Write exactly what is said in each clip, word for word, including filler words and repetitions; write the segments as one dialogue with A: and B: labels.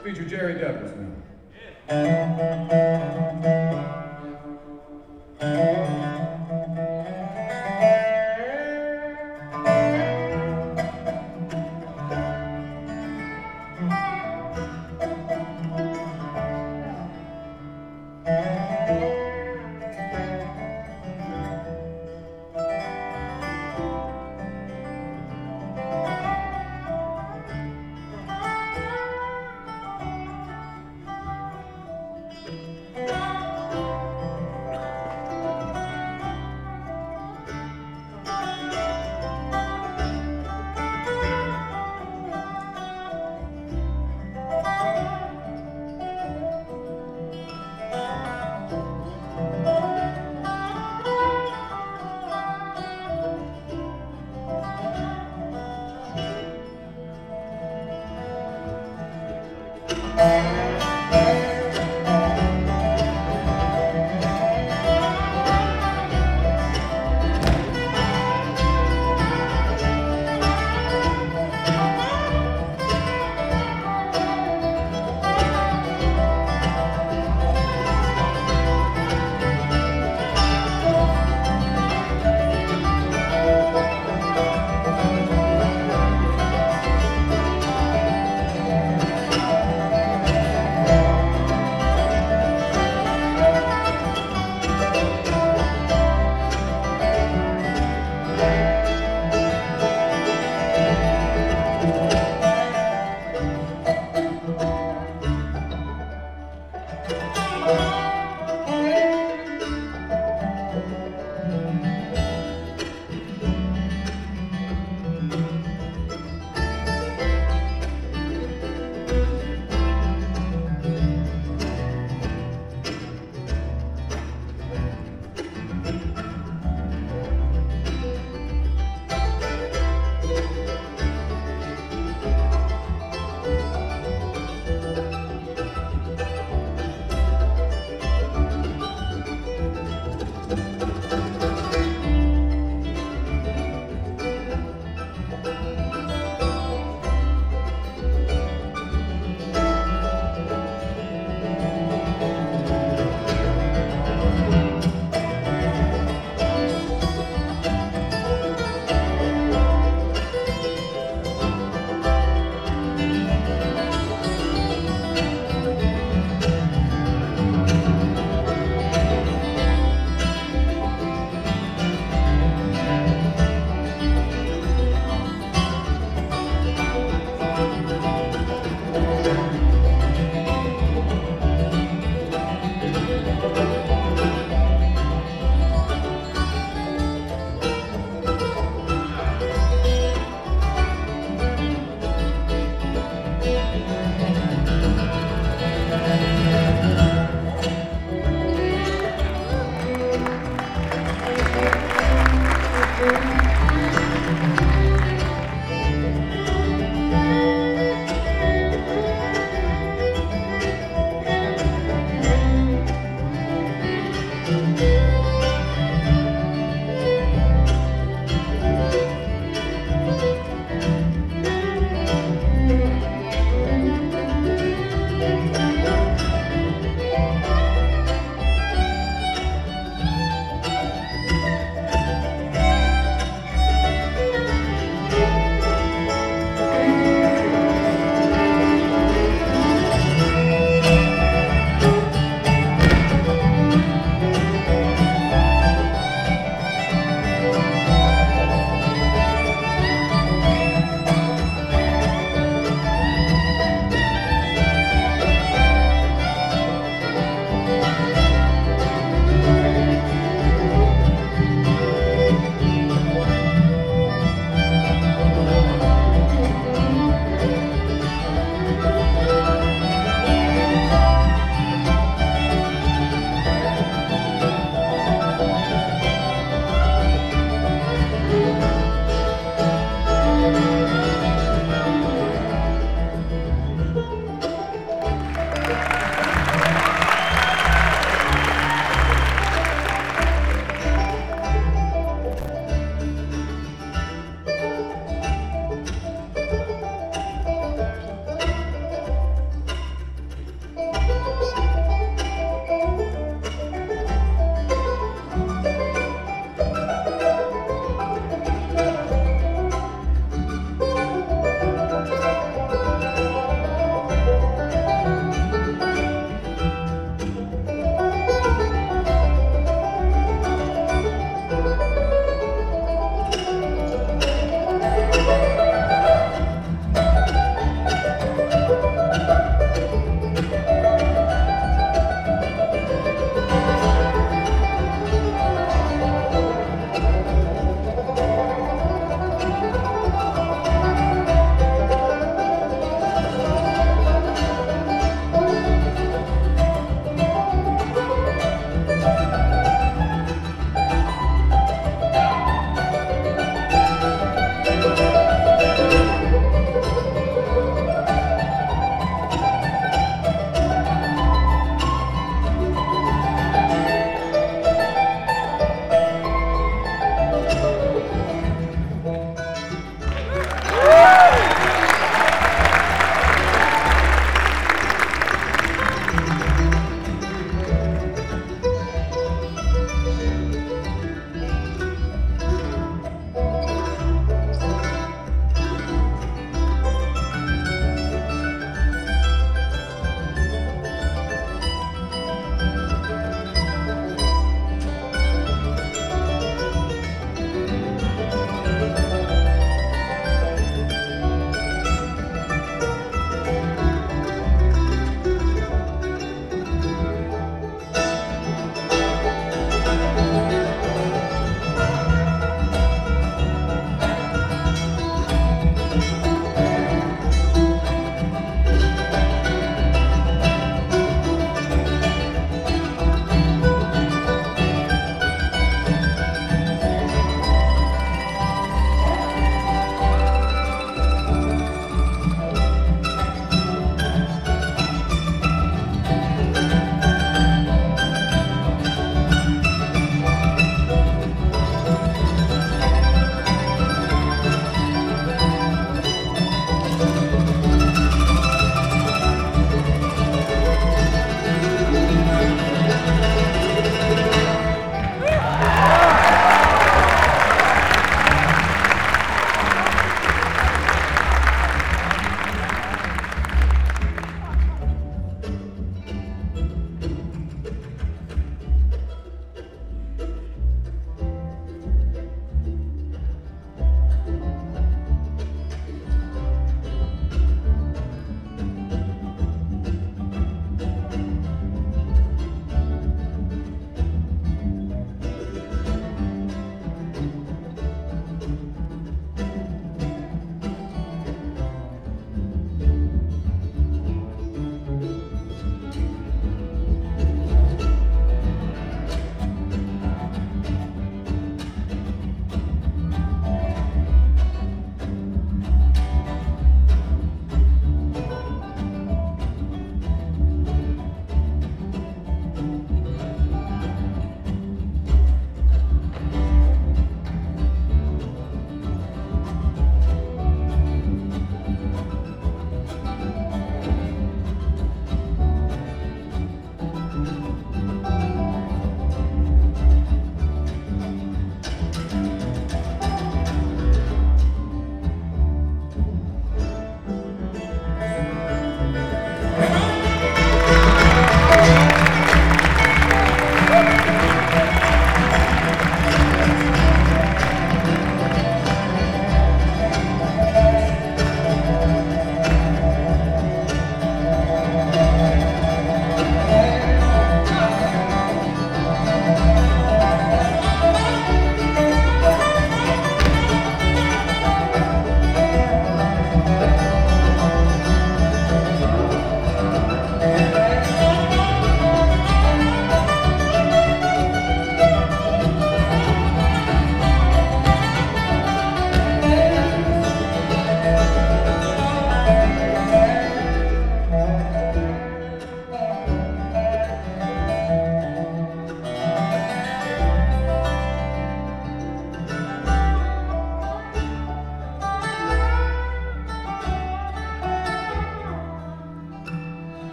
A: Feature Jerry Douglas now.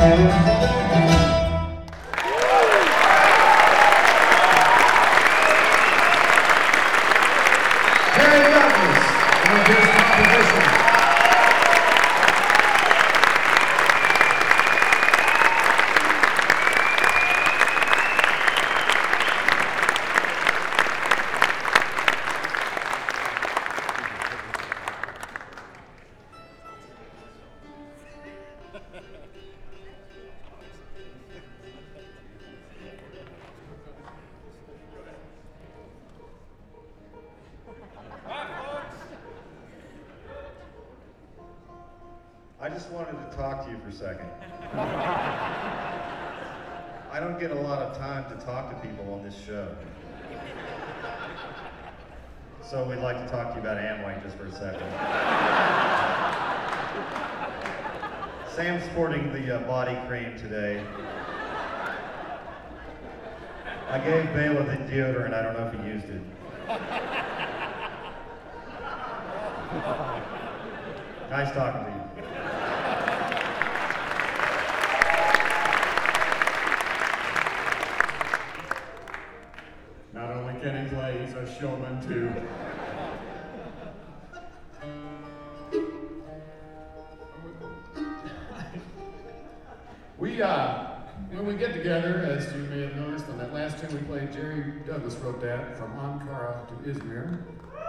A: I just wanted to talk to you for a second. I don't get a lot of time to talk to people on this show. So we'd like to talk to you about Amway just for a second. Sam's sporting the uh, body cream today. I gave Bela the deodorant, I don't know if he used it. Nice talking to you.
B: Not only can he play, he's a showman too. We, uh, when we get together, as you may have noticed on that last tune we played, Jerry Douglas wrote that, From Ankara to Izmir.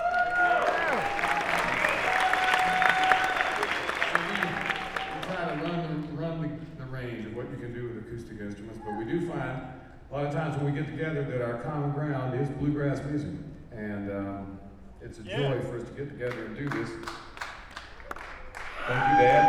B: So we, we try to run, run the, the range of what you can do with acoustic instruments, but we do find a lot of times when we get together that our common ground is bluegrass music. And um, it's a
C: Yeah.
B: joy for us to get together and do this. Thank you, Dad.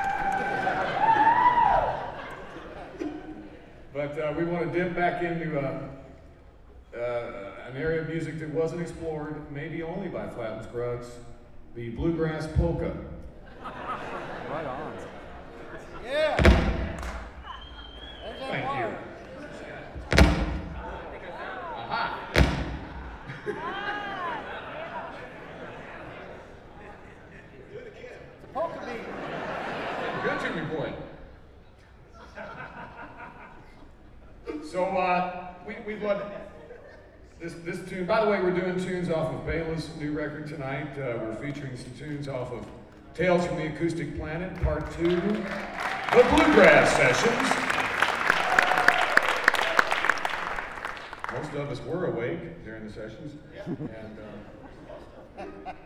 B: But uh, we want to dip back into uh, uh, an area of music that wasn't explored, maybe only by Flatt and Scruggs, the bluegrass polka.
C: Right on. Yeah.
B: Thank you. Aha.
C: It's a polka beat.
B: Good Jimmy boy. So uh, we we love this this tune. By the way, we're doing tunes off of Bela's new record tonight. Uh, we're featuring some tunes off of Tales from the Acoustic Planet, Part Two, the Bluegrass Sessions. Most of us were awake during the sessions, and uh,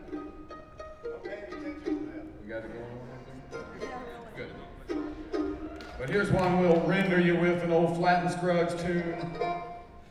B: we got to go on with it. Good. But here's one we'll render you with, an old Flatt and Scruggs tune.